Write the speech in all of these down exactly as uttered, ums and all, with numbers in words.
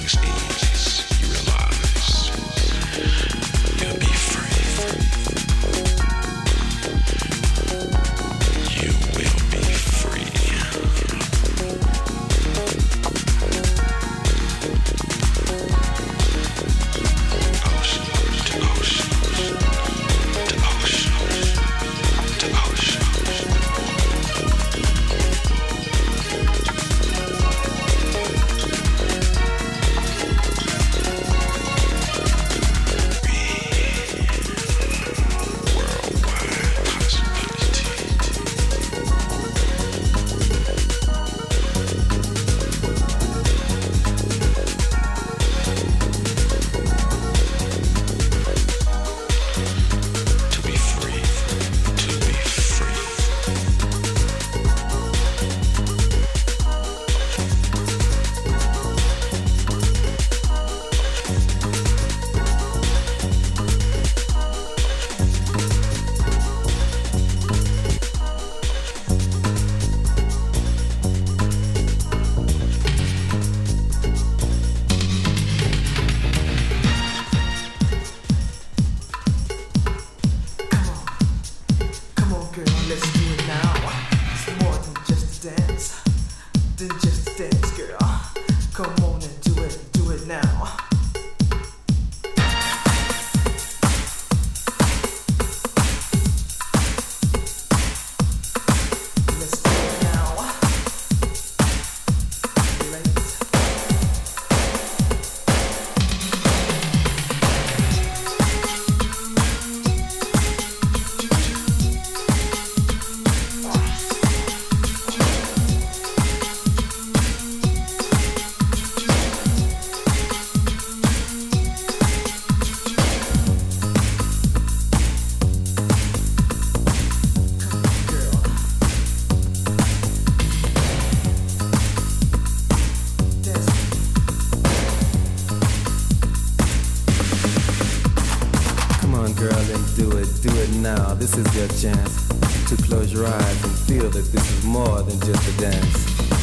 This is your chance to close your eyes and feel that this is more than just a dance.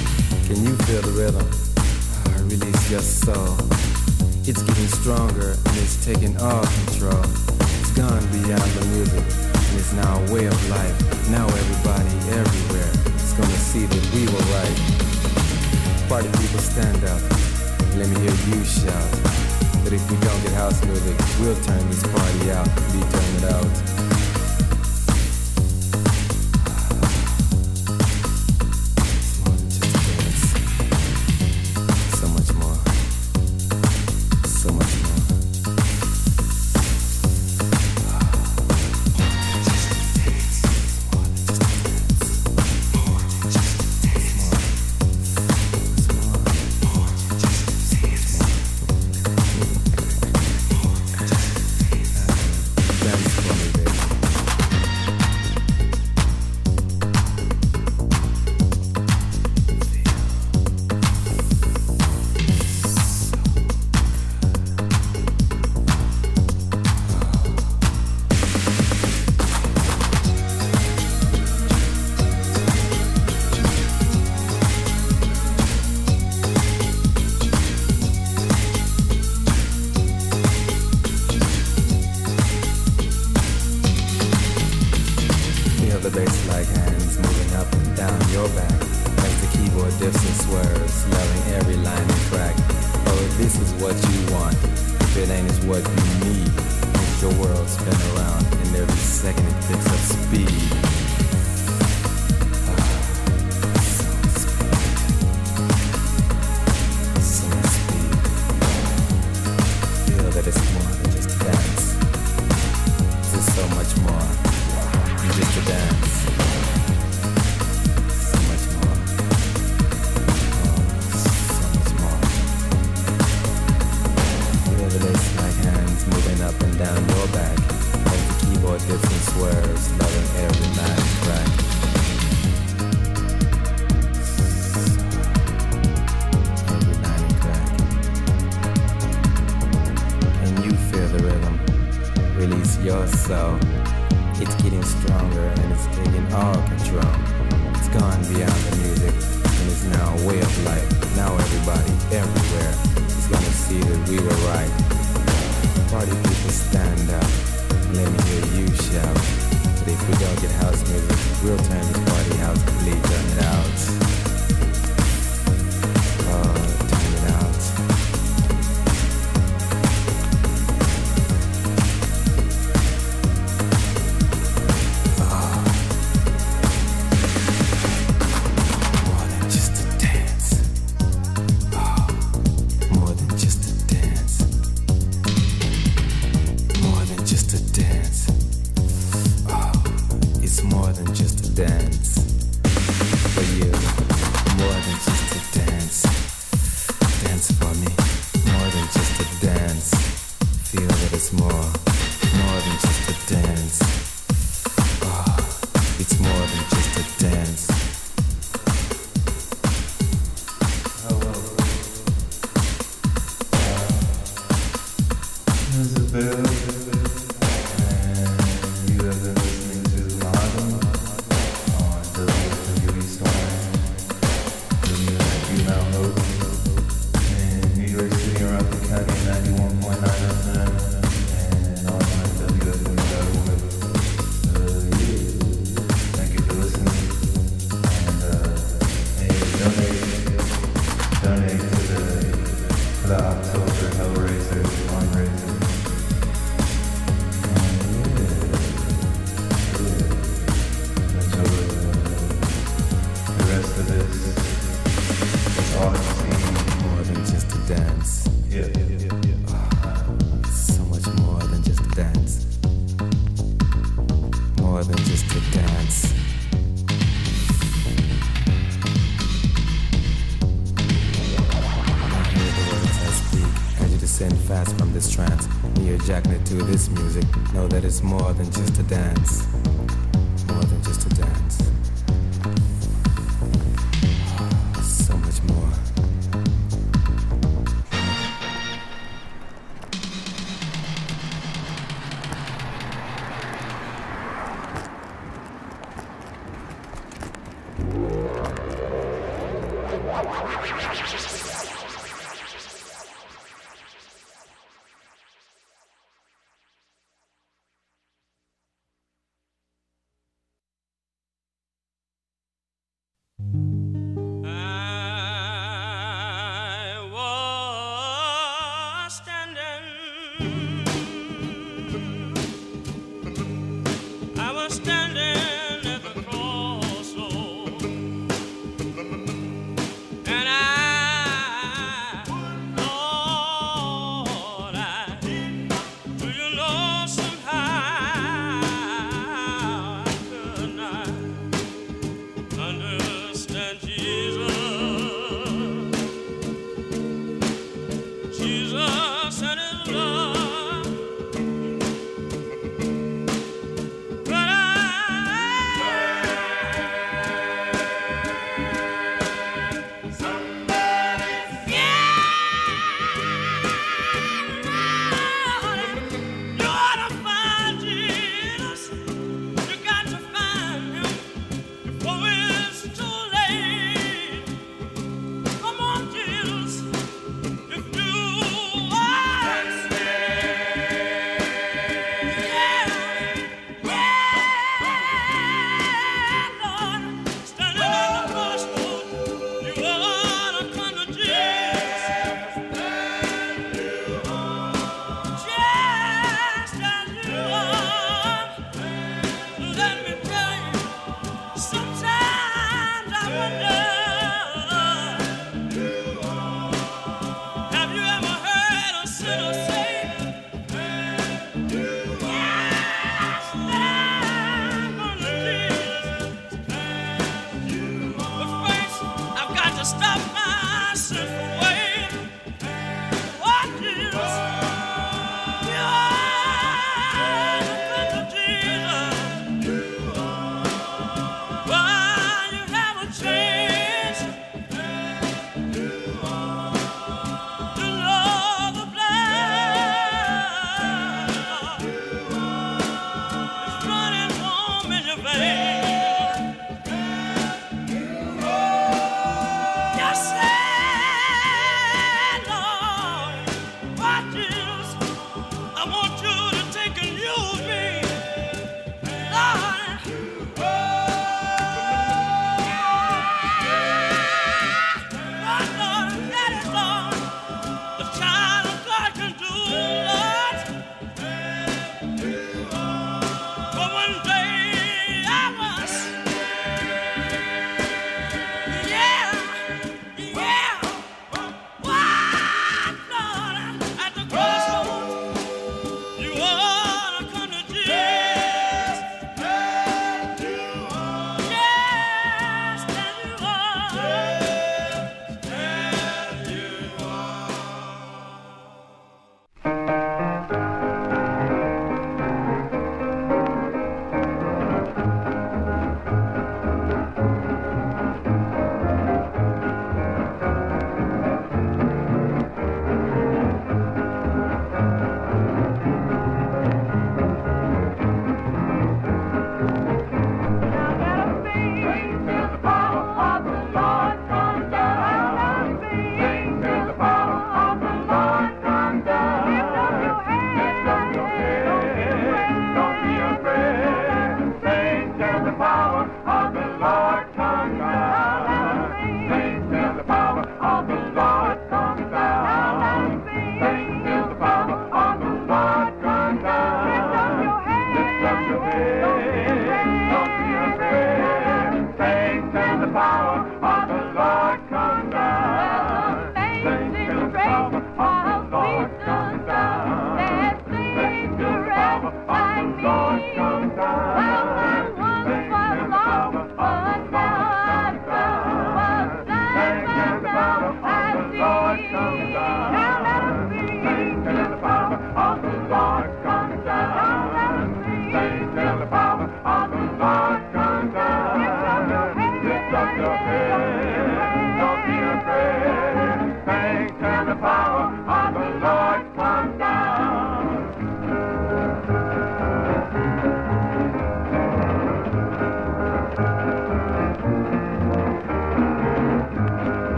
Can you feel the rhythm? Oh, release your soul. It's getting stronger and it's taking all control. It's gone beyond the music and it's now a way of life. Now everybody everywhere is gonna see that we were right. Party people, stand up. Let me hear you shout. That if we don't get house music, we'll turn this party out. We turn it out. Everywhere is gonna see that we were right. Party people stand up, let me hear you shout. But if we don't get house music, we'll turn this party house complete, turn it out. Oh, turn it out. To this music, know that it's more than just a dance. More than just a dance. So much more. Jesus and his love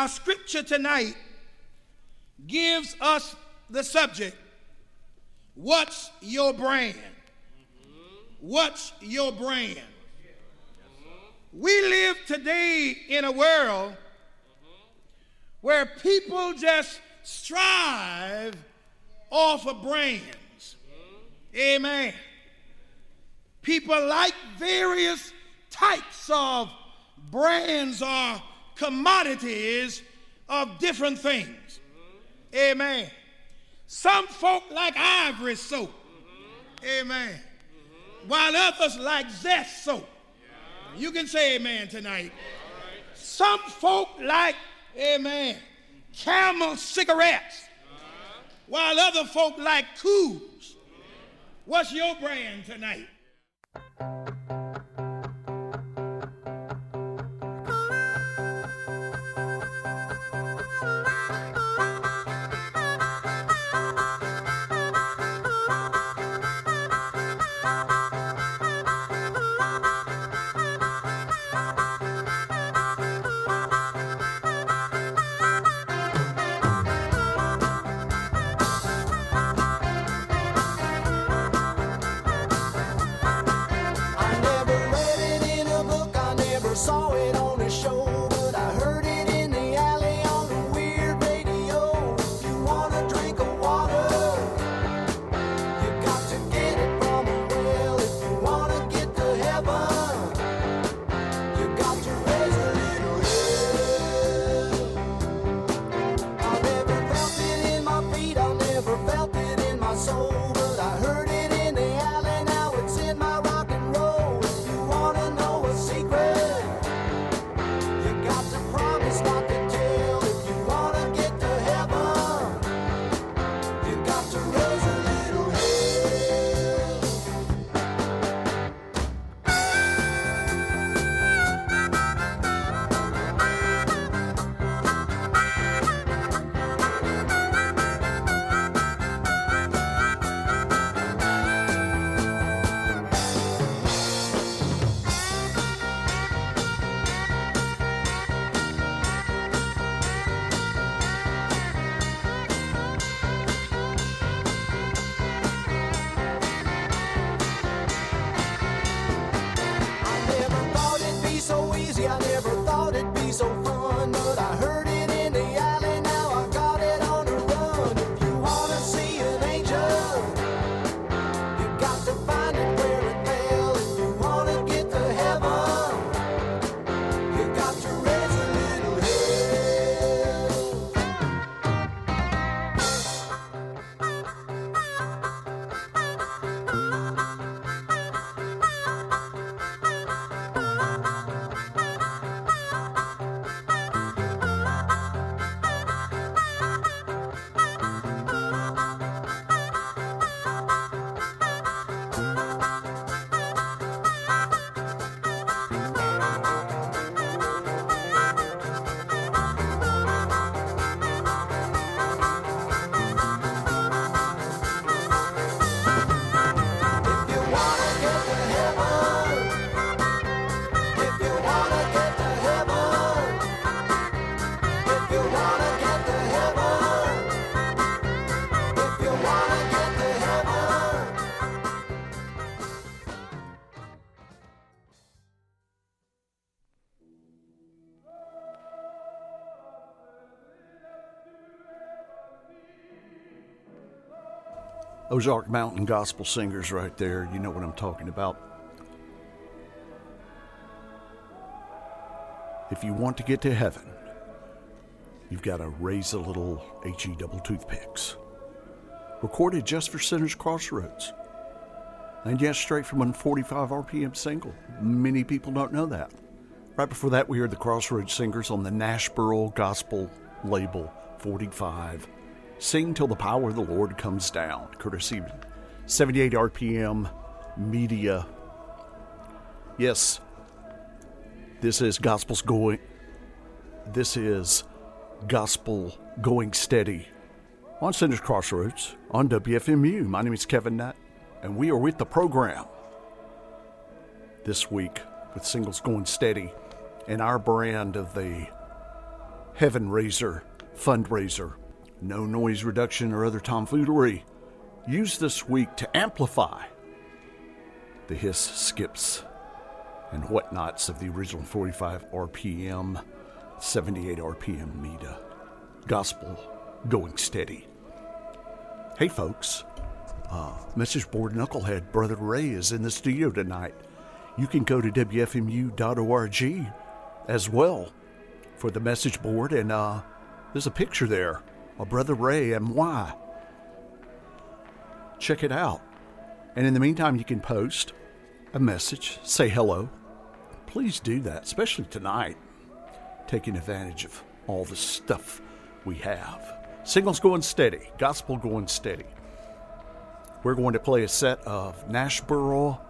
Our scripture tonight gives us the subject, what's your brand? What's your brand? We live today in a world where people just strive off of brands. Amen. People like various types of brands or commodities of different things. Amen. Some folk like Ivory soap. Amen. While others like Zest soap. You can say amen tonight. Some folk like, amen, Camel cigarettes. While other folk like Cools. What's your brand tonight? Ozark Mountain Gospel Singers right there. You know what I'm talking about. If you want to get to heaven, you've got to raise a little H E double toothpicks. Recorded just for Sinners Crossroads. And yes, straight from a forty-five R P M single. Many people don't know that. Right before that, we heard the Crossroads Singers on the Nashboro Gospel label, forty-five. Sing Till the Power of the Lord Comes Down, courtesy seventy-eight R P M Media. Yes, this is Gospel's going. This is Gospel Going Steady on Sinners Crossroads on W F M U. My name is Kevin Nutt, and we are with the program this week with Singles Going Steady and our brand of the Heaven Raiser fundraiser. No noise reduction or other tomfoolery. Used this week to amplify the hiss, skips, and whatnots of the original forty-five R P M, seventy-eight R P M Mita. Gospel going steady. Hey folks, uh, Message Board Knucklehead Brother Ray is in the studio tonight. You can go to W F M U dot org as well for the message board, and uh, there's a picture there of Brother Ray and why. Check it out. And in the meantime, you can post a message, say hello. Please do that, especially tonight, taking advantage of all the stuff we have. Singles going steady, gospel going steady. We're going to play a set of Nashboro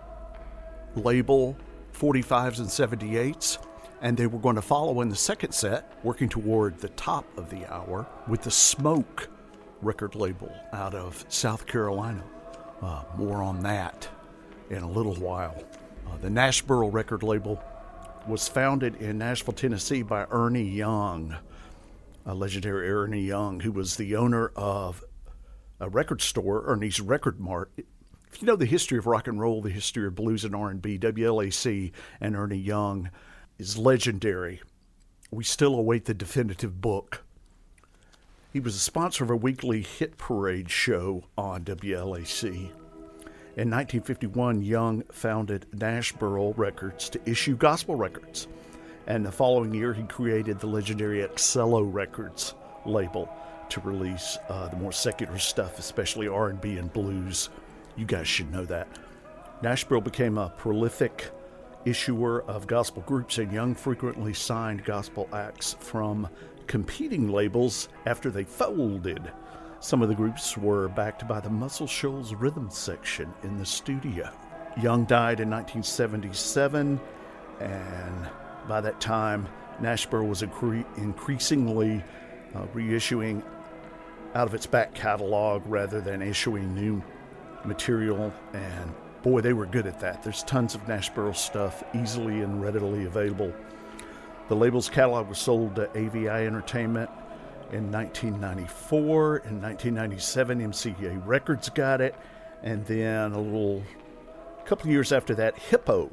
label forty-fives and seventy-eights, and then we're going to follow in the second set, working toward the top of the hour, with the Smoke record label out of South Carolina. Uh, more on that in a little while. Uh, the Nashboro record label was founded in Nashville, Tennessee by Ernie Young, a legendary Ernie Young, who was the owner of a record store, Ernie's Record Mart. If you know the history of rock and roll, the history of blues and R and B, W L A C and Ernie Young is legendary. We still await the definitive book. He was a sponsor of a weekly hit parade show on W L A C. In nineteen fifty-one, Young founded Nashboro Records to issue gospel records. And the following year, he created the legendary Excello Records label to release uh, the more secular stuff, especially R and B and blues. You guys should know that. Nashboro became a prolific issuer of gospel groups, and Young frequently signed gospel acts from competing labels after they folded. Some of the groups were backed by the Muscle Shoals rhythm section in the studio. Young died in nineteen seventy-seven, and by that time, Nashboro was incre- increasingly uh, reissuing out of its back catalog rather than issuing new material, and boy, they were good at that. There's tons of Nashboro stuff easily and readily available. The label's catalog was sold to A V I Entertainment in nineteen ninety-four. In nineteen ninety-seven, M C A Records got it, and then a little a couple of years after that, Hippo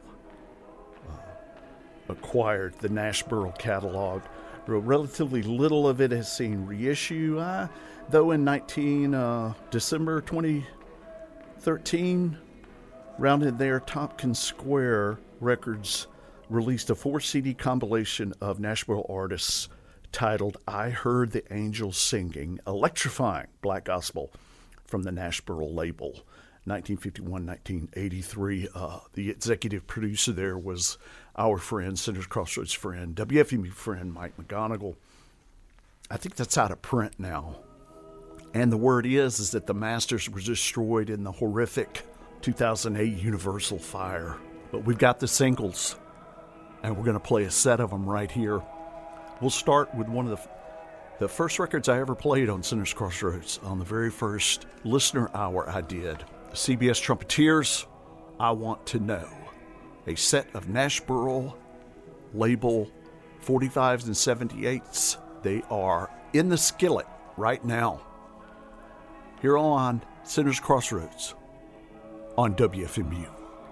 uh, acquired the Nashboro catalog. Relatively little of it has seen reissue, uh, though in nineteen uh, December twenty thirteen, rounded there, Tompkins Square Records released a four C D compilation of Nashboro artists titled I Heard the Angels Singing, Electrifying Black Gospel, from the Nashboro label, nineteen fifty-one to nineteen eighty-three. Uh, the executive producer there was our friend, Sinners Crossroads friend, W F M U friend, Mike McGonigal. I think that's out of print now. And the word is, is that the masters were destroyed in the horrific two thousand eight Universal fire. But we've got the singles, and we're going to play a set of them right here. We'll start with one of the the first records I ever played on Sinners Crossroads, on the very first listener hour I did. C B S Trumpeteers, I Want to Know. A set of Nashboro label forty-fives and seventy-eights. They are in the skillet right now. Here on Sinners Crossroads on W F M U.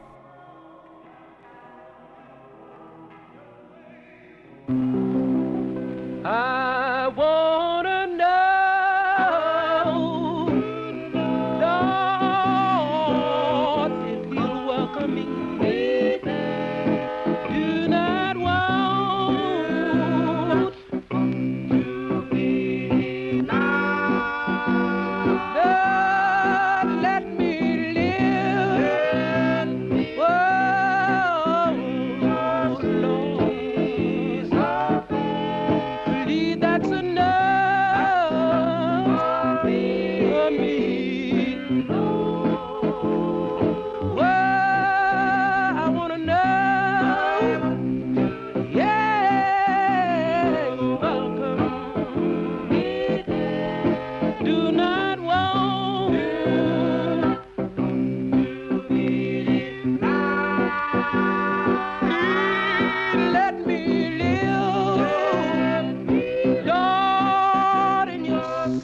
I wanna know, Lord, if you'll welcome me. Do not want to be lost. Lord, let me live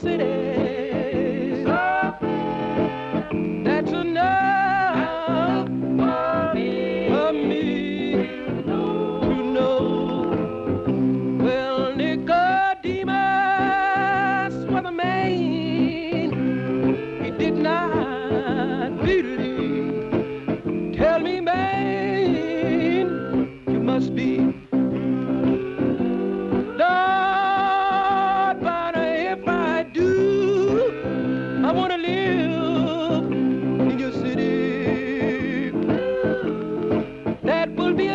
city. That's enough for me to know. Well, Nicodemus was a man, he did not believe. Tell me, man, you must be Lord, but if I do, I want to live in your city. That will be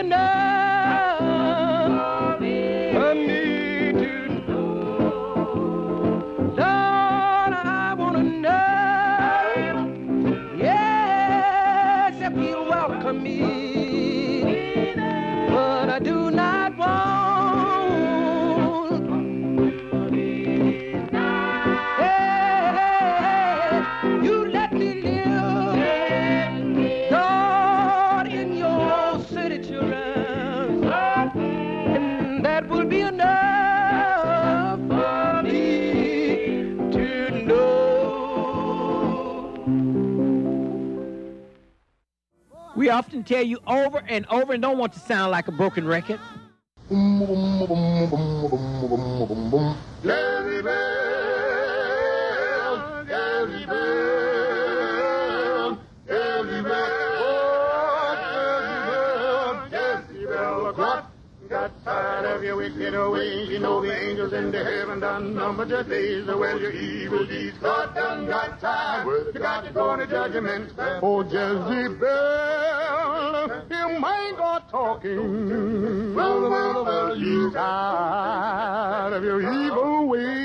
enough for me to know. Lord, I want to know, yes, if you'll welcome me. But I do not want, hey, you let me live, Lord, in your city, children, and that will be enough for me to know. We often tell you over and over and don't want to sound like a broken record. Jezebel, Jezebel, Jezebel, Jezebel, got, got tired of your wicked ways. You know the angels in the heaven done numbered your days. Well, your evil deeds, God done got tired. You got to go to judgment. Oh, Jezebel, you ain't got talking. Well, well, well, you tired of your evil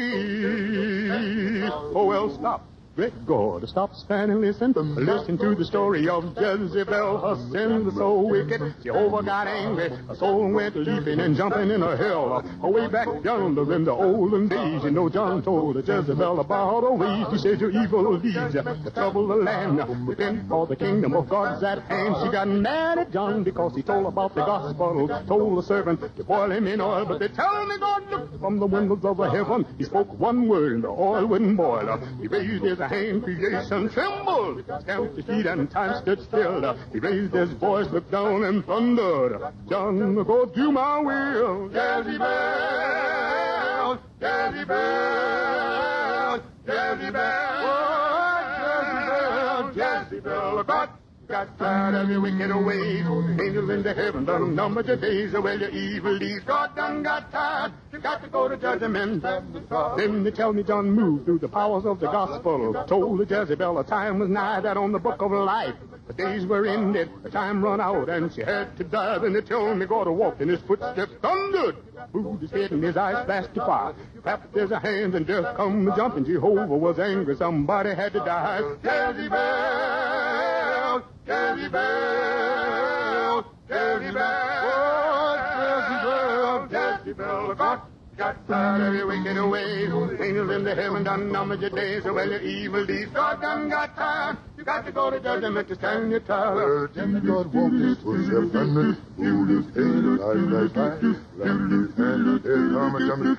ways. Oh, well, stop. Great God, stop, stand, and listen. Listen to the story of Jezebel. Her sins were so wicked, Jehovah got angry. Her soul went leaping and jumping in a hell. Away back yonder in the olden days, you know, John told Jezebel about her ways. He said, your evil deeds to trouble the land. Repent, for the kingdom of God's at hand. She got mad at John because he told about the gospel. Told the servant to boil him in oil. But they tell me God looked from the windows of the heaven. He spoke one word and the oil wouldn't boil. He raised his hand, creation trembled. Stamped his feet and time stood still. He raised his voice, looked down and thundered, John, go do my will. Jezebel, Jezebel, Jezebel, oh, Jezebel, Jezebel, God got tired of your wicked ways. Angels in the heaven done numbered your days. Well, your evil deeds, God done got tired. You got to go to judgment. Then they tell me John moved through the powers of the gospel. Told the Jezebel a time was nigh that on the book of life. The days were ended, the time run out, and she had to die. Then they told me God walked in his footsteps, thundered, moved his head and his eyes flashed to fire. Clapped his hands and death come jumping. Jehovah was angry, somebody had to die. Jezebel, Jezebel, Jezebel, oh, Jezebel, Jezebel, God got tired of your wicked ways. Angels in the heaven done numbered your days. Well, your evil deeds, God done got tired. You got to go to judgment to stand your trial. Then God walked his footsteps and moved his head, eyes like fire. Clapped his hands, there's come and coming.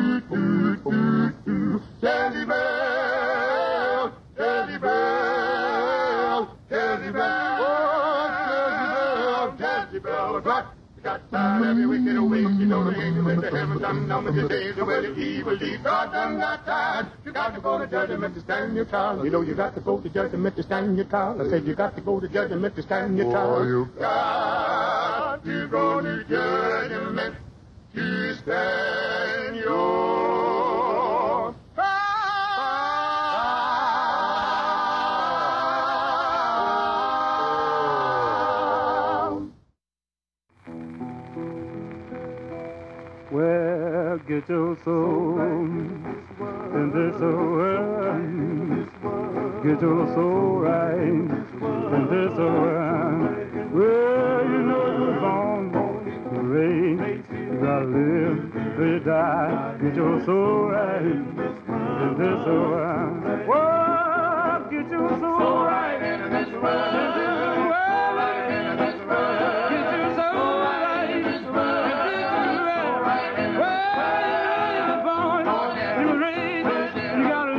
Jezebel, Jezebel, Jezebel, oh, Jezebel, Jezebel, God got tired of your wicked ways. You know the angels in the heaven done numbered your days. Well, your evil deeds, God done got tired. You got to go to judgment to stand your trial. You know you got to go to judgment to stand your trial. I said you got to go to judgment to stand your trial. Oh, you got to go to judgment to stand your trial. Well, get your soul in this world. Get your soul right in this world. Well, you know you're born to reign. You gotta live till you die. Get your soul right in this world. Well, get your soul right in this world. In this world. You gotta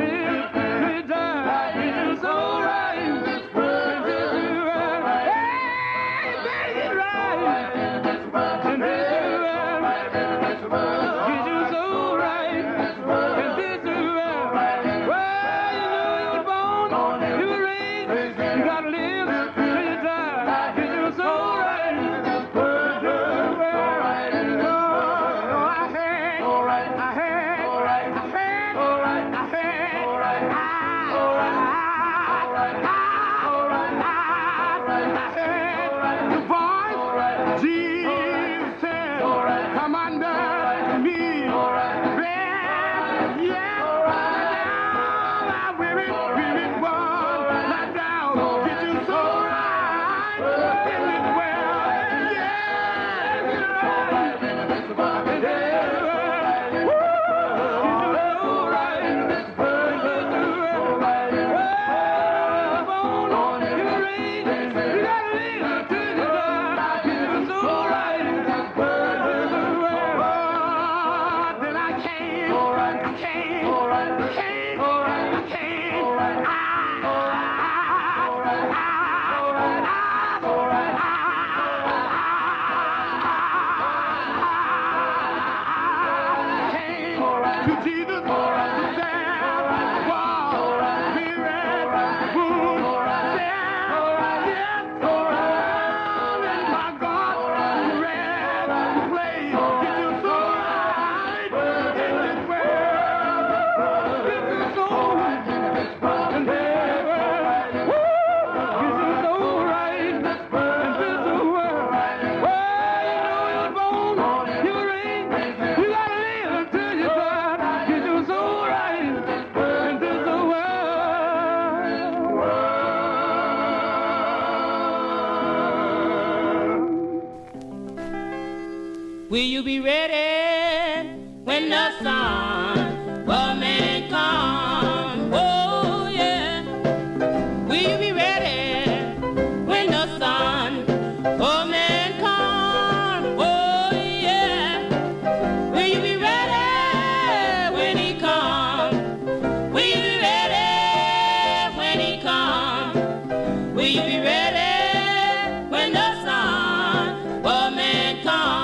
Will you be ready when the sun for man come? Oh yeah. Will you be ready when the sun for man come? Oh yeah. Will you be ready when he come? Will you be ready when he come? Will you be ready when the sun for man come?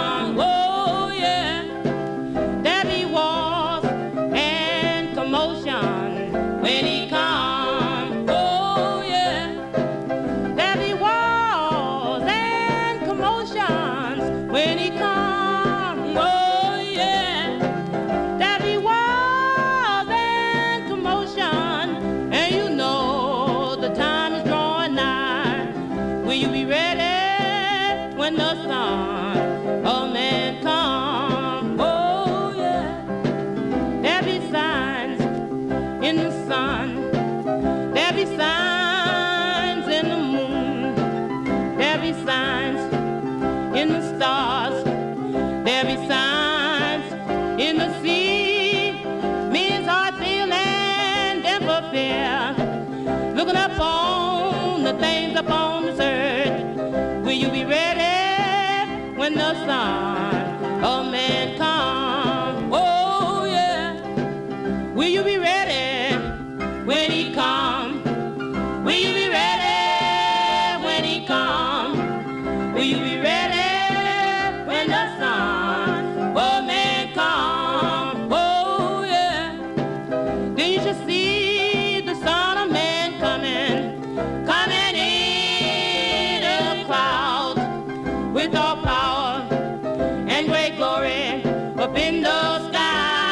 When he come, oh yeah, there be wars and commotions. When he come, oh yeah, there be wars and commotion. And you know the time is drawing nigh. Will you be ready when the son of man come? Oh yeah, there be signs in the sun, there be signs in the moon, there be signs in the stars, there be signs in the sea. Men's hearts feeling them for fear, looking up on the things upon this earth. Will you be ready when the Son of Man come? Oh yeah, will you be ready when he come? Will you be ready when he come? Will you be ready when the Son of Man come? Oh yeah, then you should see the Son of Man coming, coming in a cloud with all power and great glory up in the sky.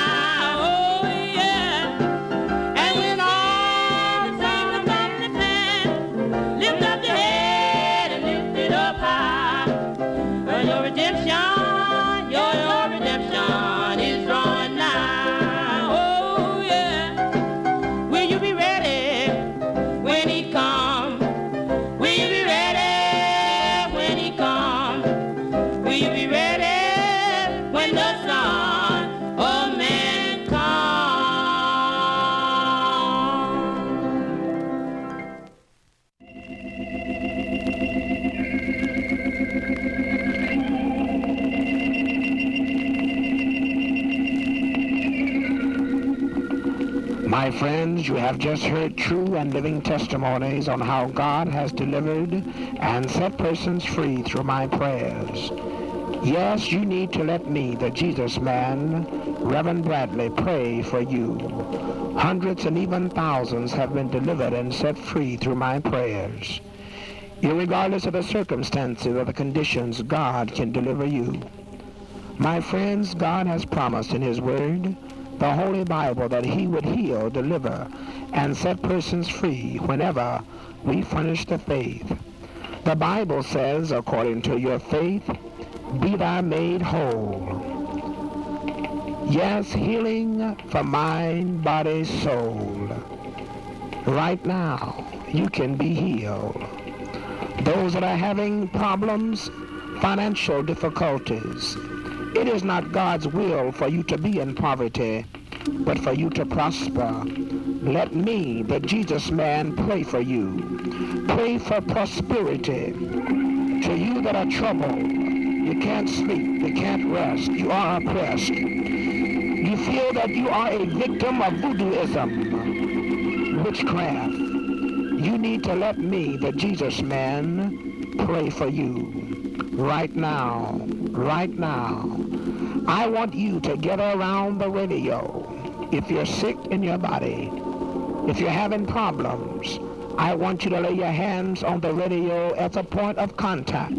My friends, you have just heard true and living testimonies on how God has delivered and set persons free through my prayers. Yes, you need to let me, the Jesus man, Reverend Bradley, pray for you. Hundreds and even thousands have been delivered and set free through my prayers. Irregardless of the circumstances or the conditions, God can deliver you. My friends, God has promised in His Word, the Holy Bible, that He would heal, deliver, and set persons free whenever we furnish the faith. The Bible says, according to your faith, be thou made whole. Yes, healing for mind, body, soul. Right now, you can be healed. Those that are having problems, financial difficulties, it is not God's will for you to be in poverty, but for you to prosper. Let me, the Jesus man, pray for you. Pray for prosperity. To you that are troubled, you can't sleep, you can't rest, you are oppressed. You feel that you are a victim of voodooism, witchcraft. You need to let me, the Jesus man, pray for you. Right now, right now. I want you to get around the radio. If you're sick in your body, if you're having problems, I want you to lay your hands on the radio as a point of contact.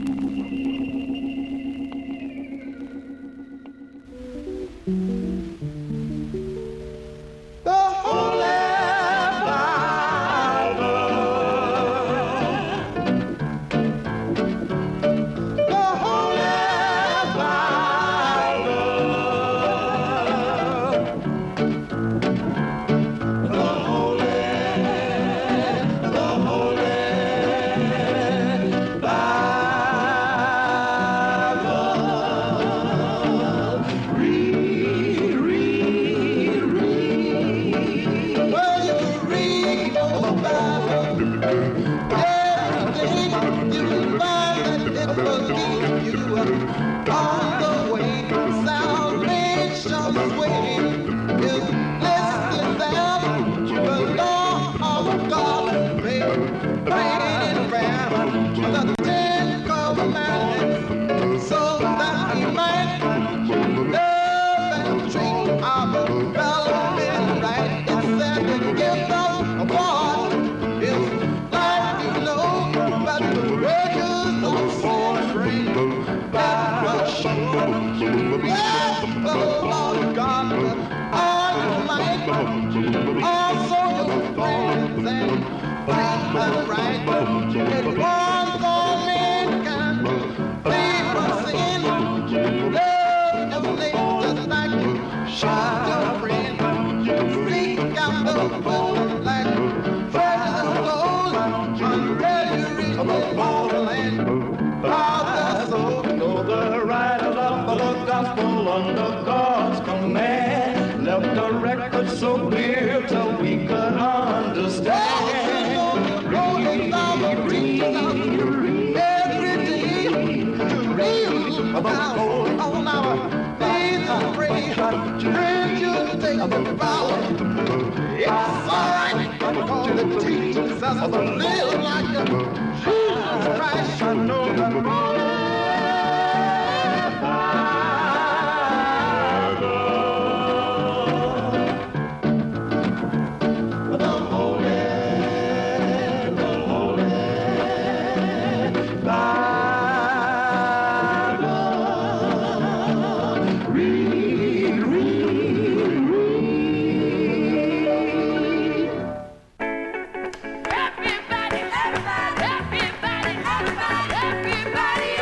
So clear till we could understand. Read, read, every day to read about on our faith and pray. Friends, you take the power. It's alright, because the teachers us to live like a Jesus Christ. I know the Everybody, everybody, everybody, everybody, everybody.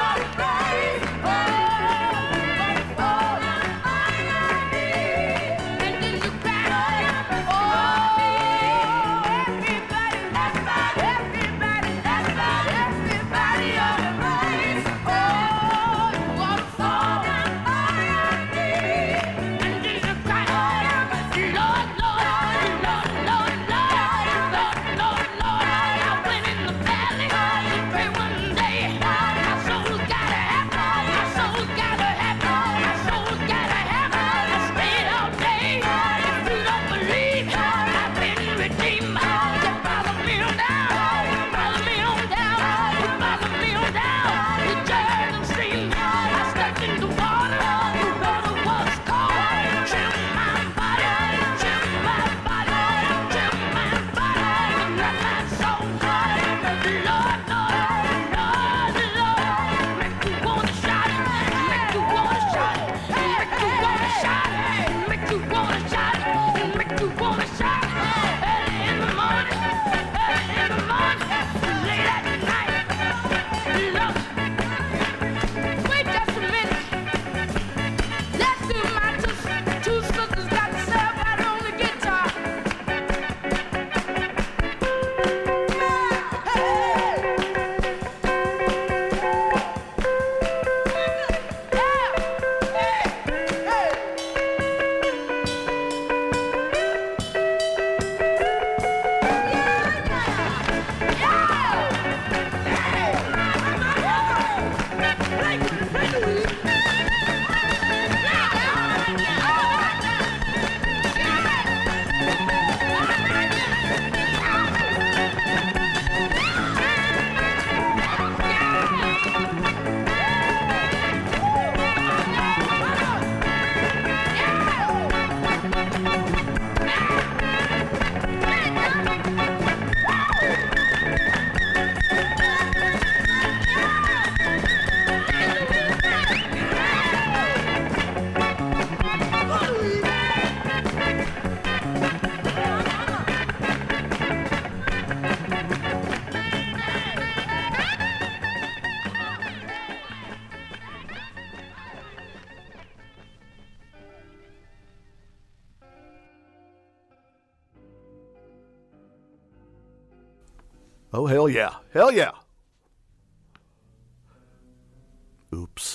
Oh, hell yeah. Hell yeah. Oops.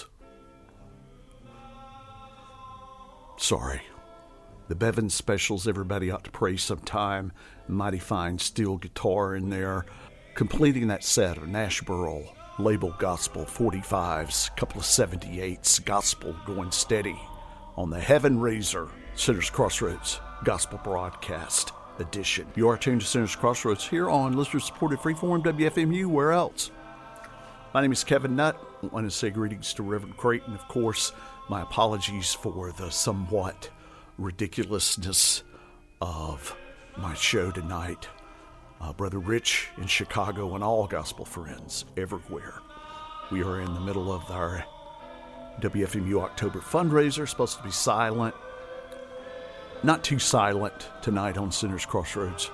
Sorry. The Bevan specials, everybody ought to pray sometime. Mighty fine steel guitar in there. Completing that set of Nash Burl label gospel forty-fives, couple of seventy-eights, gospel going steady on the Heaven Razor Sinners Crossroads Gospel Broadcast Edition. You are tuned to Sinners Crossroads here on listener-supported freeform W F M U. Where else? My name is Kevin Nutt. I want to say greetings to Reverend Creighton. Of course, my apologies for the somewhat ridiculousness of my show tonight. Uh, Brother Rich in Chicago and all gospel friends everywhere. We are in the middle of our W F M U October fundraiser, supposed to be silent. Not too silent tonight on Sinners Crossroads.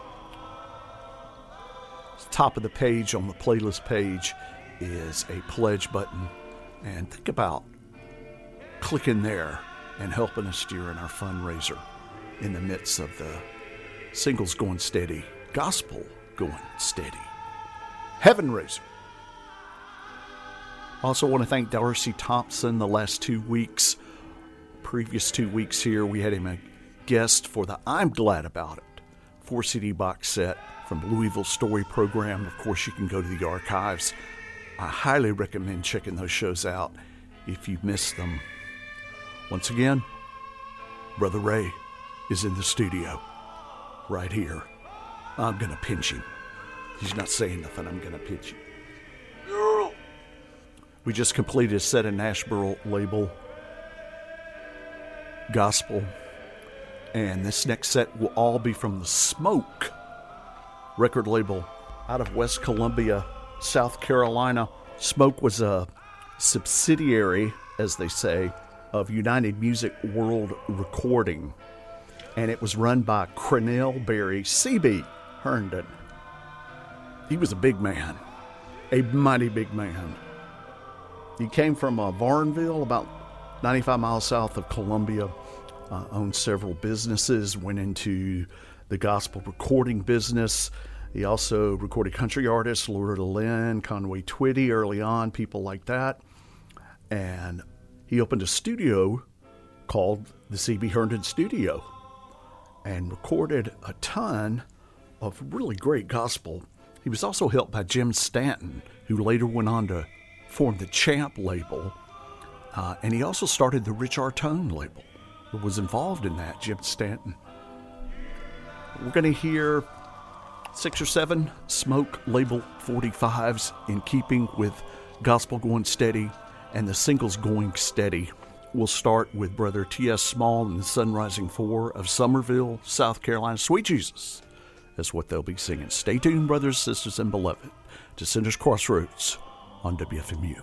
Top of the page on the playlist page is a pledge button. And think about clicking there and helping us during our fundraiser in the midst of the singles going steady, gospel going steady. Heaven Razor. Also want to thank Darcy Thompson the last two weeks. Previous two weeks here, we had him a guest for the I'm Glad About It four C D box set from Louisville Story Program. Of course, you can go to the archives. I highly recommend checking those shows out if you missed them. Once again, Brother Ray is in the studio right here. I'm going to pinch him. He's not saying nothing. I'm going to pinch him. We just completed a set of Nash Burl label gospel. And this next set will all be from the Smoke record label out of West Columbia, South Carolina. Smoke was a subsidiary, as they say, of United Music World Recording. And it was run by Crenell Berry, C B Herndon. He was a big man, a mighty big man. He came from uh, Varnville, about ninety-five miles south of Columbia, uh, owned several businesses, went into the gospel recording business. He also recorded country artists, Loretta Lynn, Conway Twitty early on, people like that. And he opened a studio called the C B Herndon Studio and recorded a ton of really great gospel. He was also helped by Jim Stanton, who later went on to form the Champ label. Uh, and he also started the Rich Artone label. He was involved in that, Jim Stanton. We're going to hear six or seven Smoke label forty-fives in keeping with gospel going steady and the singles going steady. We'll start with Brother T S. Small and the Sunrising Four of Summerville, South Carolina. Sweet Jesus is what they'll be singing. Stay tuned, brothers, sisters, and beloved, to Sinners Crossroads on W F M U.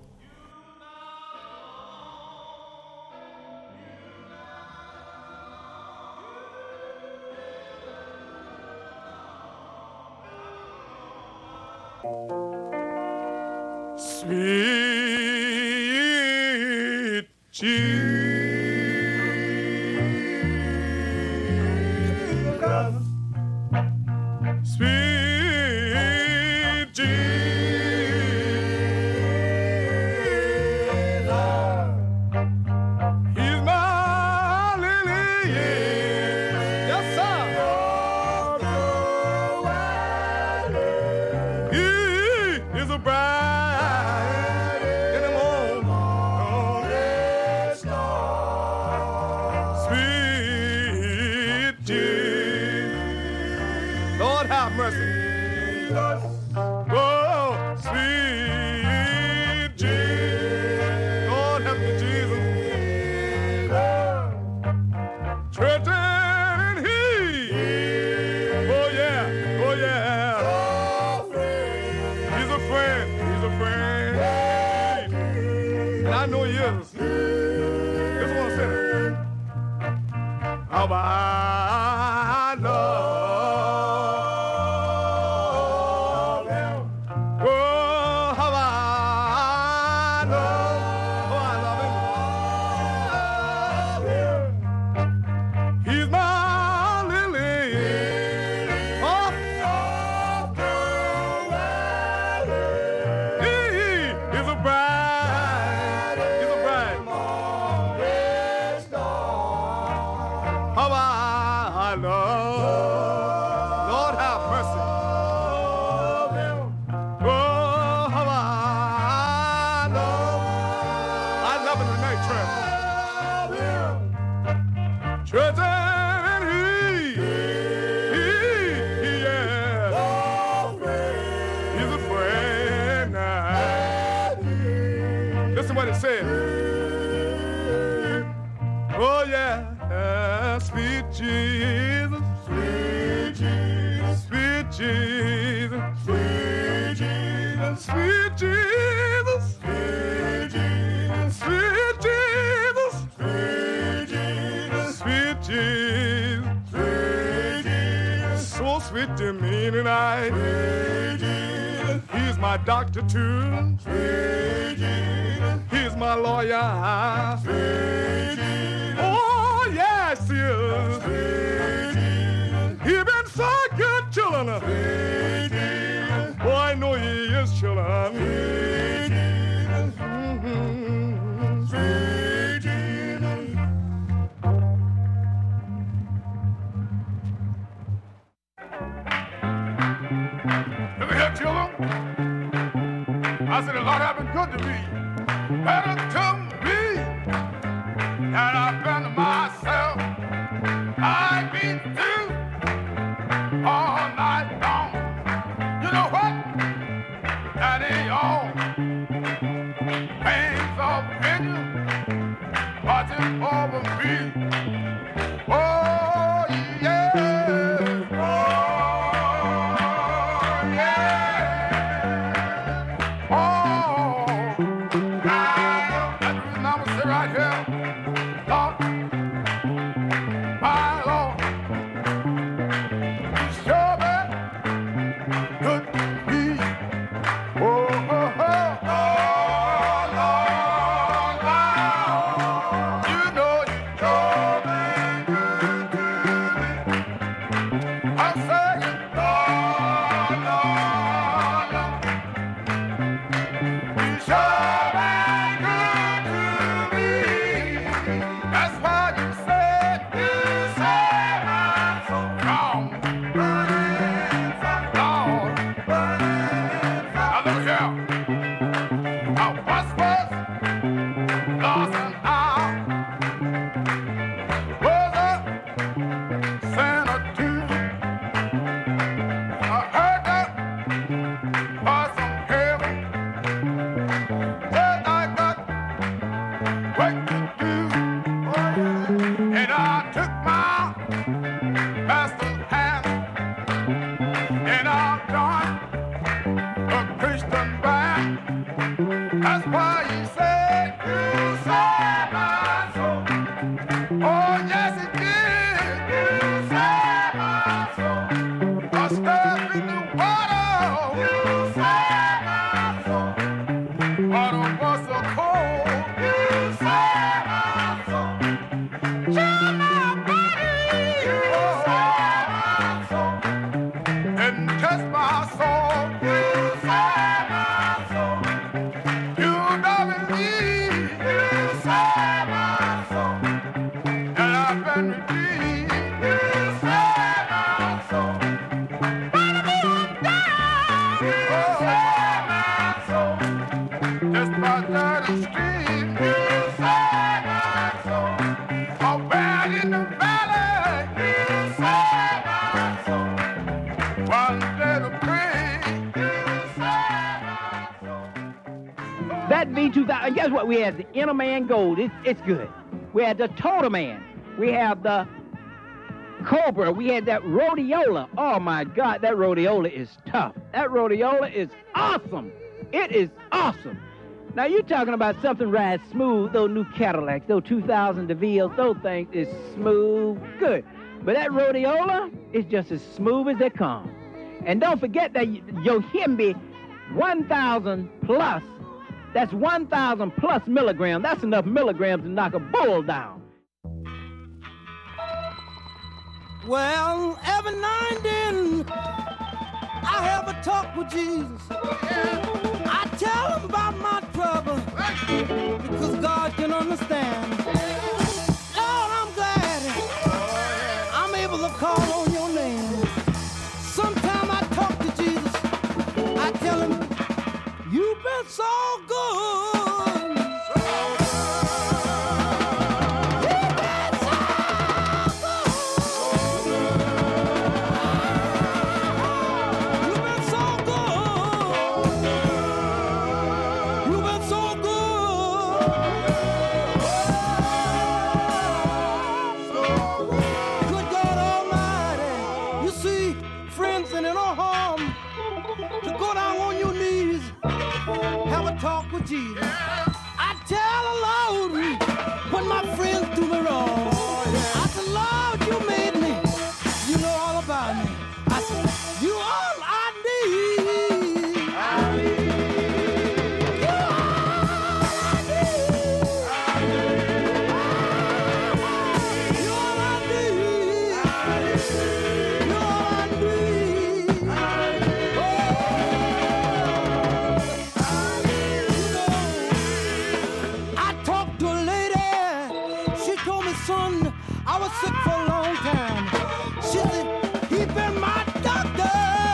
Sweet Jesus, sweet Jesus, He's my lily, yes sir. He is a bride in the morning star. Sweet Jesus, Lord have mercy. Oh, sweet Jesus, Lord help me, Jesus. Church and He, oh yeah, oh yeah. He's a friend, He's a friend, and I know He is. This one said it. How about I love Him? Oh, how about I love? Oh, I love Him. He's my lily. Oh, Lord have mercy. Oh, how I love. I love him tonight, church. Church and he, he, he, yeah. He's a friend now. Listen what it says. Oh yeah, sweet Jesus, sweet Jesus, sweet Jesus, sweet Jesus, sweet Jesus, sweet Jesus, sweet Jesus, sweet Jesus, sweet Jesus, sweet Jesus, so sweet to me tonight. Sweet Jesus, he's my doctor too. Sweet Jesus, he's my lawyer. Sweet Jesus, oh yes he is. He been so good, children. Oh, I know he is, children. Mm-hmm. Sweet Jesus. Look here, children. I said the Lord have been good to me. Better to me. And I've been to myself. I've been through all night long. You know what? That ain't all. Pains of vengeance watching over me. Oh, yeah. Oh, yeah. Oh, now, that's the reason I'm gonna sit right here. Lord, my Lord, you sure been good to me. Oh, oh, oh, oh, Lord, Lord, you know you sure been good to me. I say, Lord, Lord, Lord, you sure been good to me. That's why you said, you said I'm so strong. Burning from Lord, burning from. Now look here. I once was lost and out. Was a sinner too. I heard that was from heaven. Said I got work to do. And I took my master's hand and I joined a Christian band. That's why he said, you saved my soul. Oh, yes, it did. You saved my soul. I stepped in the water. You saved my soul. Water was so cold. You saved my soul. Chill my body. You saved my soul. And touch my soul. You saved my soul. You love me. You saved my soul. And I've been redeemed. You saved my soul. Follow me on down. You saved my soul. Just by dirty stream. You saved my soul. Oh, bad in the valley. You saved my soul. One day to pray. You saved my soul. That V two thousand, guess what? We had the Inner Man Gold. It's, it's good. We had the Total Man. We have the Cobra. We had that Rhodiola. Oh, my God, that Rhodiola is tough. That Rhodiola is awesome. It is awesome. Now, you're talking about something rides smooth. Those new Cadillacs, those two thousand DeVille's, those things is smooth, good. But that Rhodiola is just as smooth as they come. And don't forget that Yohimbe one thousand plus, that's one thousand plus milligrams. That's enough milligrams to knock a bull down. Well, every now and then, I have a talk with Jesus. I tell him about my trouble, because God can understand. Lord, I'm glad I'm able to call You see, friends, and in no harm to go down on your knees, have a talk with Jesus. I tell the Lord when my friends do me wrong. I said, Lord, you made me. You know all about me. I said, you all I need. I need. You all I need. I need. You all I need. I need. You all I need. I need. Oh, I talked to a lady. She told me, son, I was sick for a long time. She said, he been my doctor.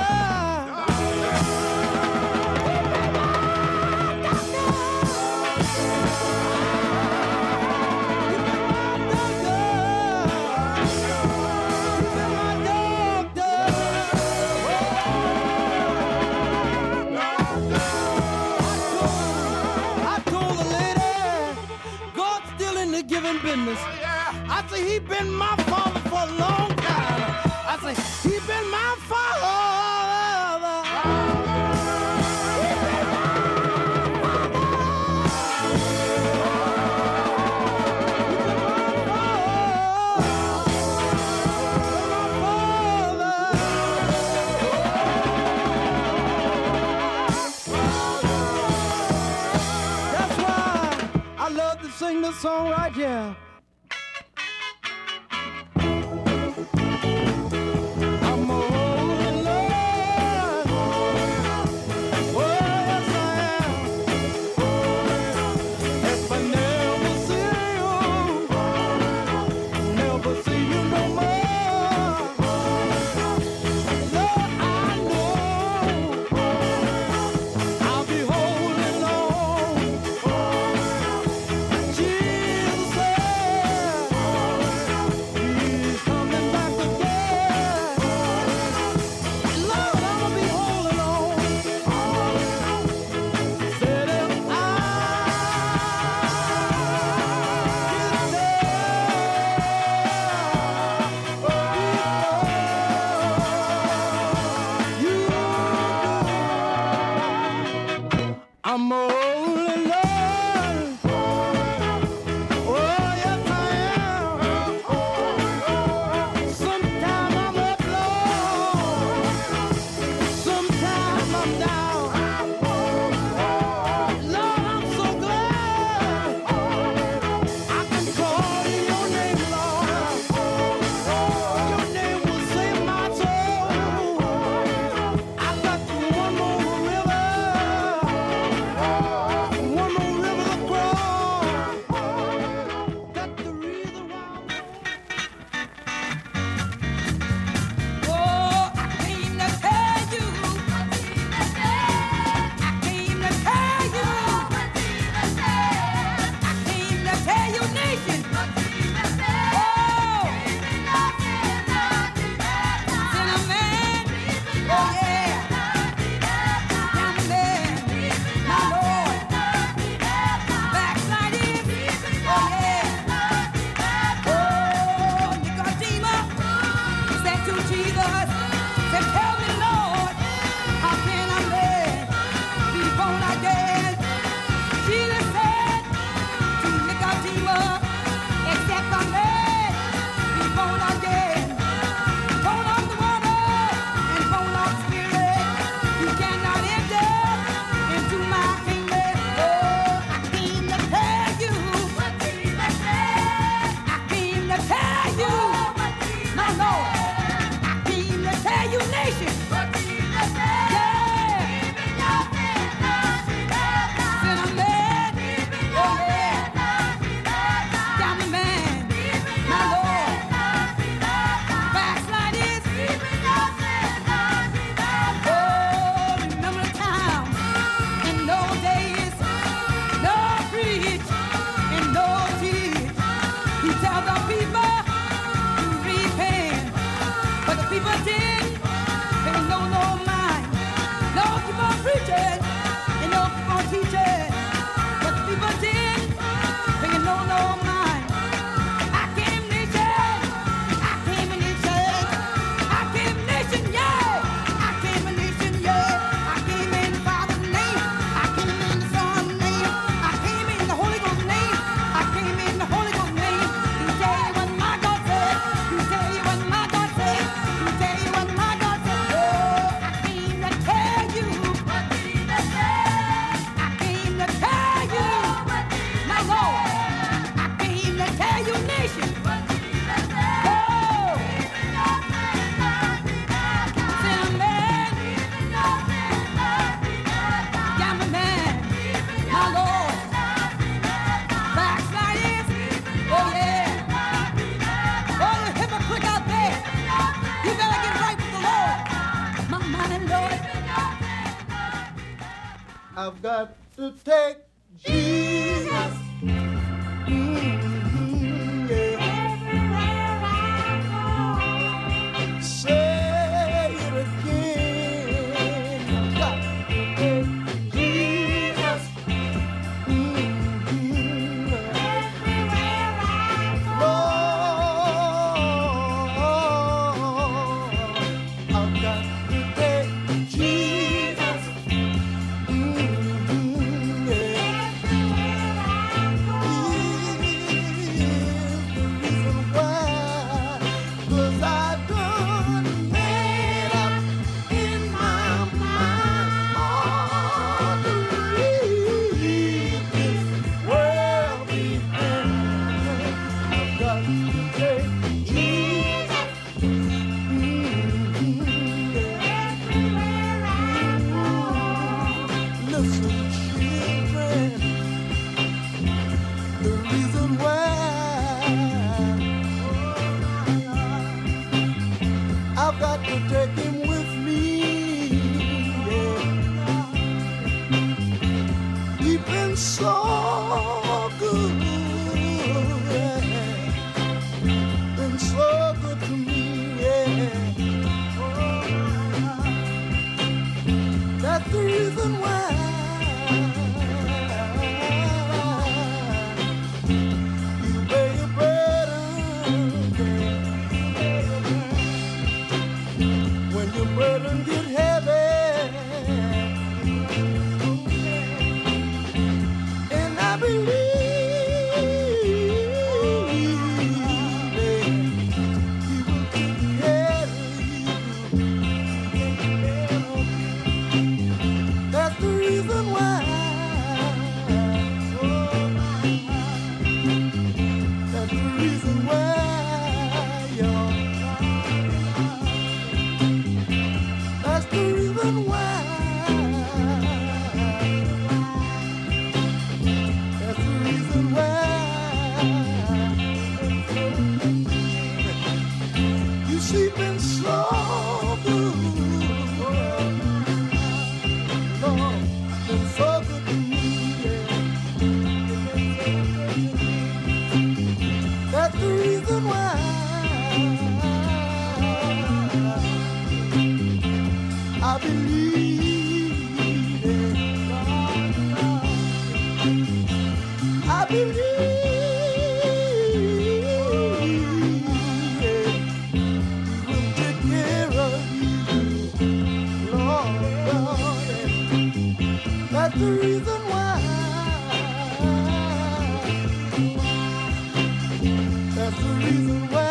I told the lady, God's still in the giving business. I say he been my father for a long time. I say he been my father. He been my That's why I love to sing this song right here. I'm a holy Lord. Oh, yes, I am. If I never see you, never see you no more. Lord, I know I'll be holding on. Jesus said He's coming back again. Lord, I'll be holding on. Said if I I'm a holy Lord. Oh, yes, I am. Sometimes I'm up, Lord. Sometimes I'm down. Lord, I'm so glad I can call your name, Lord. Your name will save my soul. I got one more river. One more river to cross. That's the reason why. Oh, I came to tell you. I came to tell you. I came to tell you, nation. Oh, Cinnamon. Oh, yeah. Cinnamon. My Lord. Backsliding. Oh, yeah. Oh, Nicodemus said to Jesus, said, tell me, Lord, how can I live? Be born again. Jesus said to Nicodemus, except I'm dead, be born again. Born of the water and born of spirit, you cannot enter into my kingdom. Oh, I came to tell you. I came to tell you. My Lord. I came to tell you, nation. Yeah. Cinnamon. Oh, yeah. Diamond. My Lord. Backsliders. Oh, remember the time in those days. No preach and no teach. He tell the people to repent, but the people didn't. They know no mind. No keep on preaching and no keep on teaching, but the people didn't. They know no mind. I came nation. I came nation. I came nation. I've got to take Jesus. Mm-hmm, yeah. Say it again. I've got to take Jesus. Mm-hmm. Lord, I've got to take Jesus. Mm-hmm, yeah. I've got to take him with me. Yeah. He's been so good. Yeah. Been so good to me. Yeah. That's the reason why. You bear your burden. When your burden get heavy, and I believe that He will take care of you. That's the reason why. That's the reason why, y'all. That's the reason why. That's the reason why. You see, been so good. Lord, been so good to me. Yeah. That's the reason why. I believe it. I believe it. He will take care of you, Lord, Lord. That's the reason why. That's the reason why.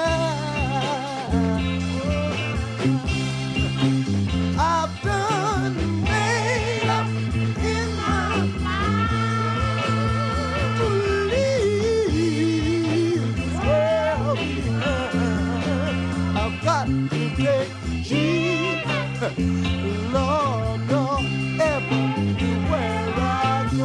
I've done made up in my mind to leave this world behind. I've got to take Jesus, Lord, Lord, everywhere I go.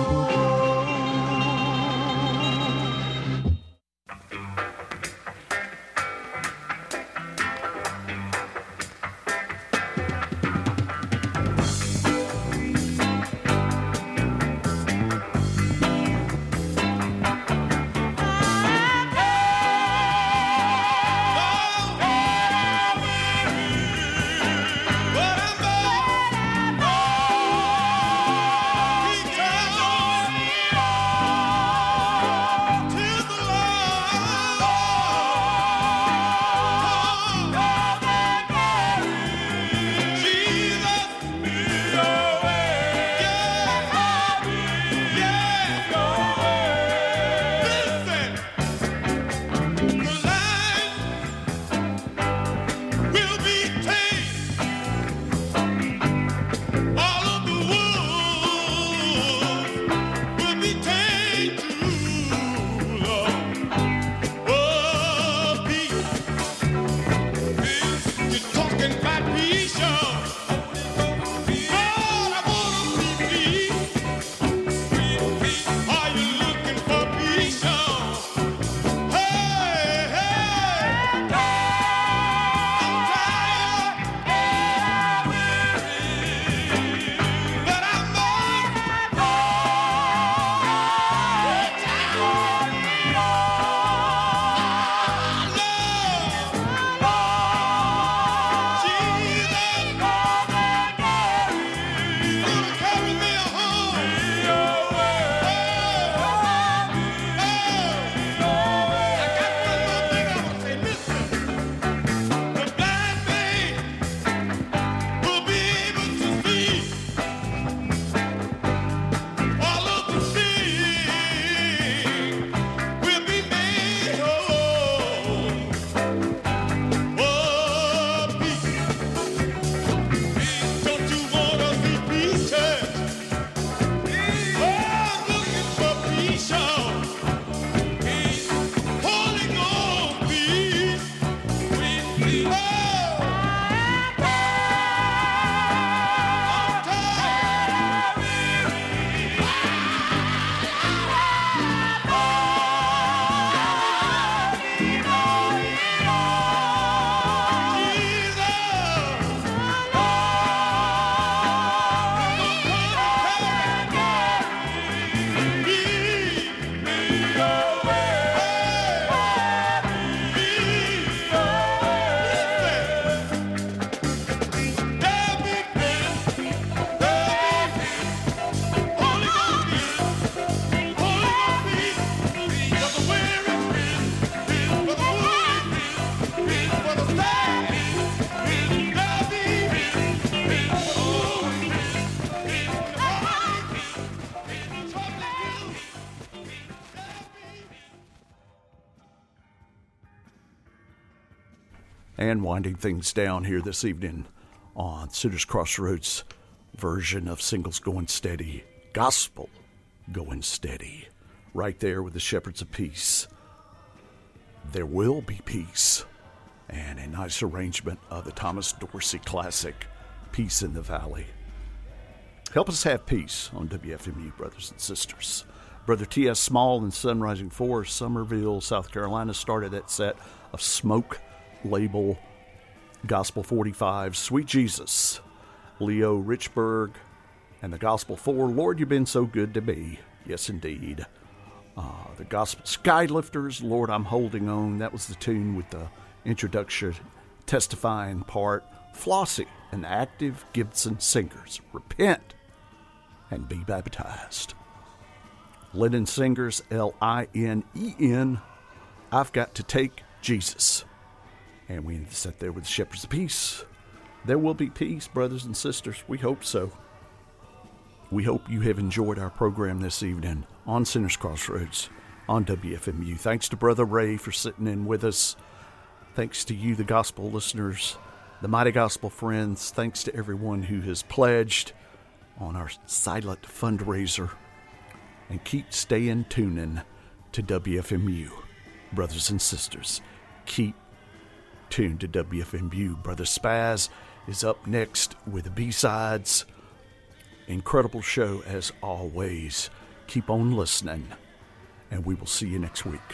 and winding things down here this evening on Sinners Crossroads version of Singles Going Steady, Gospel Going Steady, right there with the Shepherds of Peace. There Will Be Peace, and a nice arrangement of the Thomas Dorsey classic, Peace in the Valley. Help us have peace on W F M U, brothers and sisters. Brother T S. Small and Sunrising Forest, Summerville, South Carolina, started that set of Smoke Label Gospel forty-five, Sweet Jesus. Leo Richburg and the Gospel four, Lord, You've Been So Good to Me. Yes, indeed. Uh, the Gospel Skylifters, Lord, I'm Holding On. That was the tune with the introduction, testifying part. Flossie and the Active Gibson Singers, Repent and Be Baptized. Lennon Singers, L I N E N, I've Got to Take Jesus. And we sat there with the Shepherds of Peace. There will be peace, brothers and sisters. We hope so. We hope you have enjoyed our program this evening on Sinners Crossroads on W F M U. Thanks to Brother Ray for sitting in with us. Thanks to you, the gospel listeners, the mighty gospel friends. Thanks to everyone who has pledged on our silent fundraiser. And keep staying tuning to W F M U, brothers and sisters. Keep tuned to W F M U. Brother Spaz is up next with the B-sides. Incredible show as always. Keep on listening, and we will see you next week.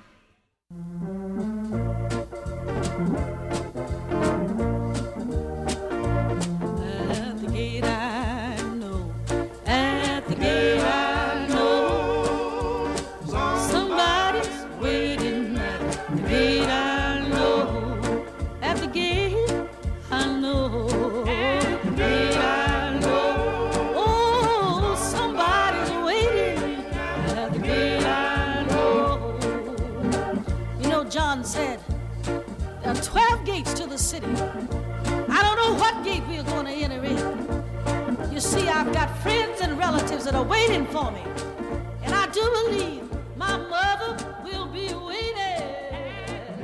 At the gate I know, at the gate I know, somebody's waiting at the gate I know, at the gate I know, at the gate I know, oh, somebody's waiting at the gate I know. You know, John said, there are twelve gates to the city. I don't know what gate we're going to enter in. You see, I've got friends and relatives that are waiting for me. And I do believe my mother will be waiting.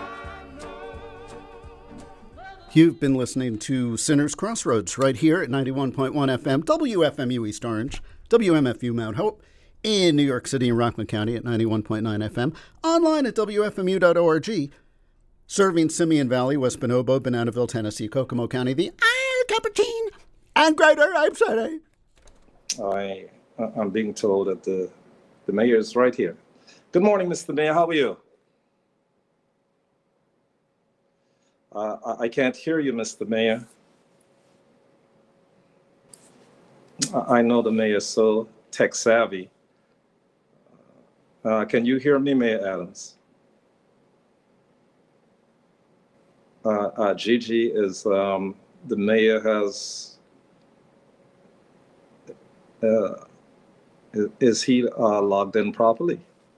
You've been listening to Sinners Crossroads right here at ninety-one point one F M, W F M U East Orange, W M F U Mount Hope, in New York City and Rockland County at ninety-one point nine F M, online at W F M U dot org, serving Simeon Valley, West Bonobo, Bananaville, Tennessee, Kokomo County, the Isle Capuchin, and Greater Rape City. I, I'm being told that the, the mayor is right here. Good morning, Mister Mayor. How are you? Uh, I, I can't hear you, Mister Mayor. I, I know the mayor is so tech savvy. Uh, can you hear me, Mayor Adams? Uh, uh, Gigi is, um, the mayor has, uh, is, is he uh, logged in properly?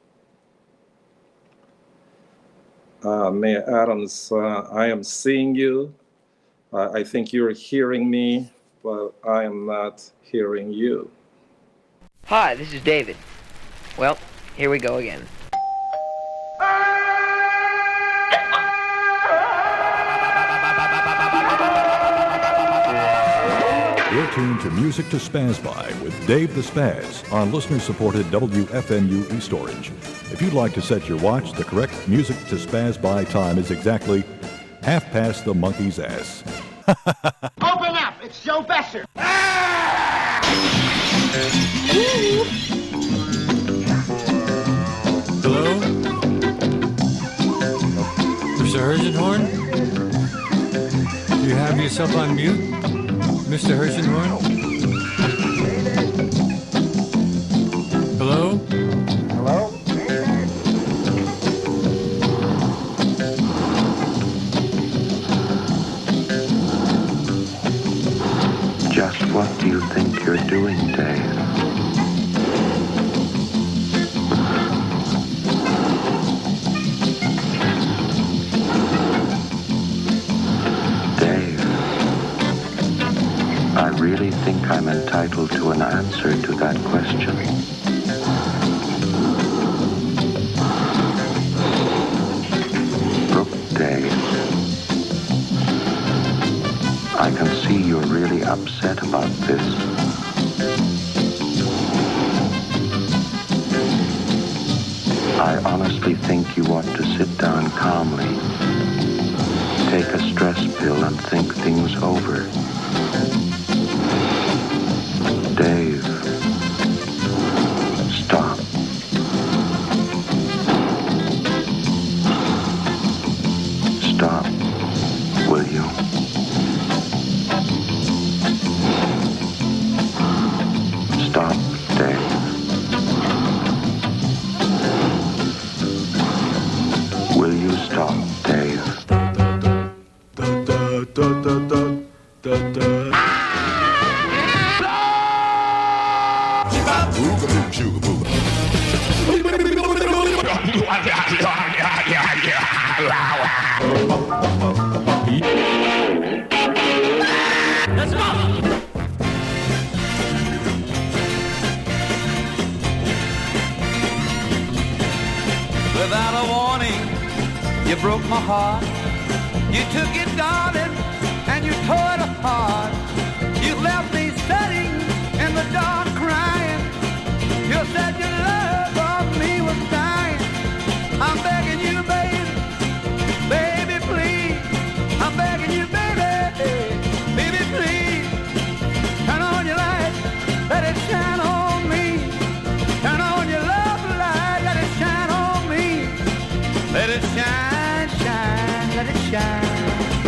Uh, Mayor Adams, uh, I am seeing you. Uh, I think you're hearing me, but I am not hearing you. Hi, this is David. Well, here we go again. You're tuned to Music to Spaz By with Dave the Spaz on listener-supported W F M U East Orange. If you'd like to set your watch, the correct Music to Spaz By time is exactly half past the monkey's ass. Open up! It's Joe Besser! Hello? Mister Herzenhorn? You have yourself on mute? Mister Herzenhorn? Hello? Hello? Just what do you think you're doing, Dave? I really think I'm entitled to an answer to that question. Look, Dave, I can see you're really upset about this. I honestly think you ought to sit down calmly, take a stress pill and think things over. Dave, stop. Stop, will you? Stop, Dave. Will you stop, Dave? Let's go. Without a warning, you broke my heart. You took it, darling, and you tore it apart. You left me sitting in the dark crying. You said your love of me was dying. I'm begging you, baby, baby, please. I'm begging you, baby, baby, please. Turn on your light, let it shine on me. Turn on your love light, let it shine on me. Let it shine, shine, let it shine.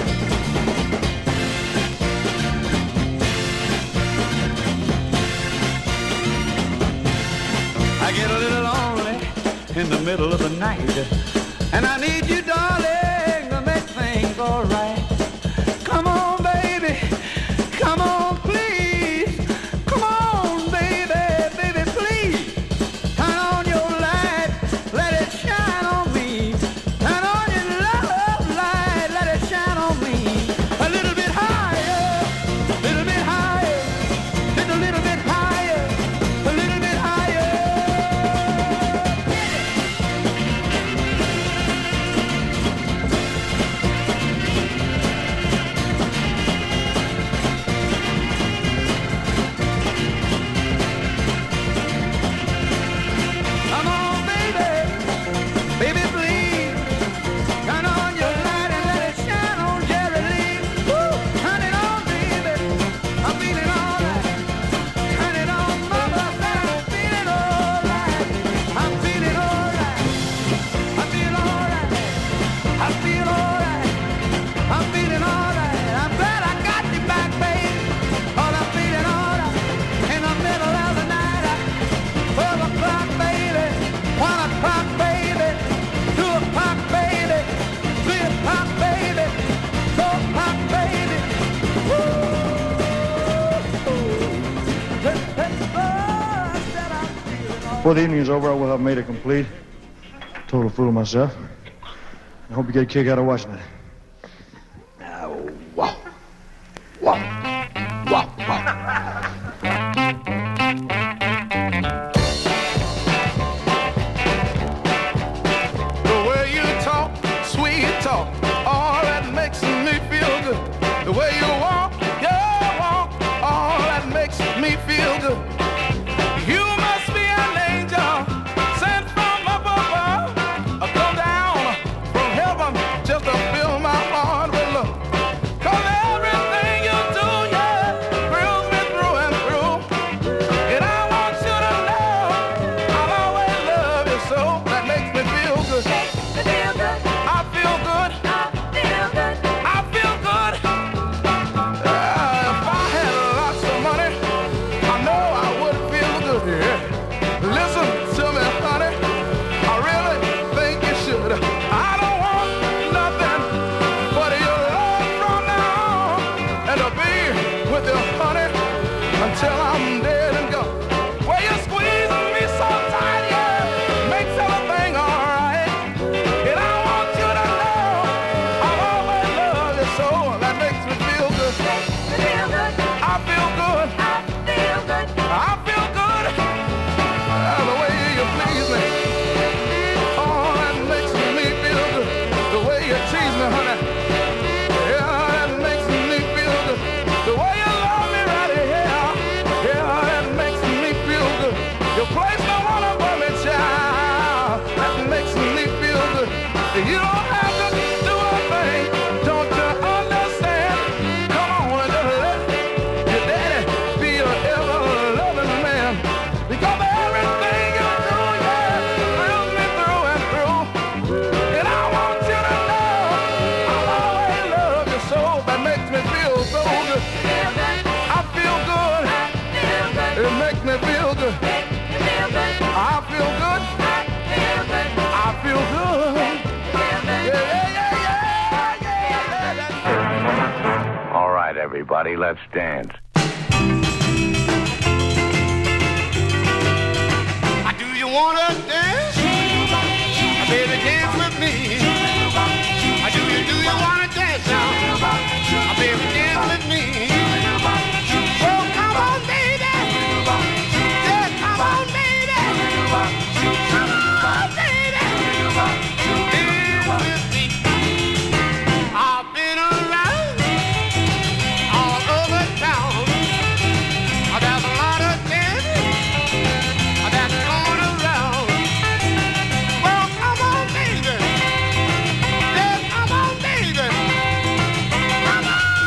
I get a little lonely in the middle of the night, and I need you, darling, to make things all right. Come on, baby, come on, please. Come on, baby, baby, please. Turn on your light, let it shine on me. Turn on your love light, let it shine on me. A little bit higher, a little bit higher, just a little bit higher, a little bit higher. Come on, baby, baby, please. Turn on your light and let it shine on Jerry Lee. Woo, turn it on, baby. I'm feeling all right. Turn it on, mama. I'm feeling all right. I'm feeling all right. I feel all right. I feel all right. I'm feeling all right. I'm glad I got you back, baby. Oh, I'm feeling all right. In the middle of the night, twelve o'clock, baby. One o'clock, baby. Two o'clock, baby. Three o'clock, baby. Four o'clock, baby. Before the evening is over, I will have made it complete. Total fool of myself. I hope you get a kick out of watching it. Oh, wow. Wow. Wow, wow. The way you talk, sweet talk, all that makes me feel good. The way you walk, your walk, all that makes me feel good. You must be an angel sent from up above, or come down from heaven just to fill my heart with love. 'Cause everything you do, everybody, let's dance. Do you wanna dance? Baby, dance with me. Do you, do you wanna dance now? Baby, dance with me.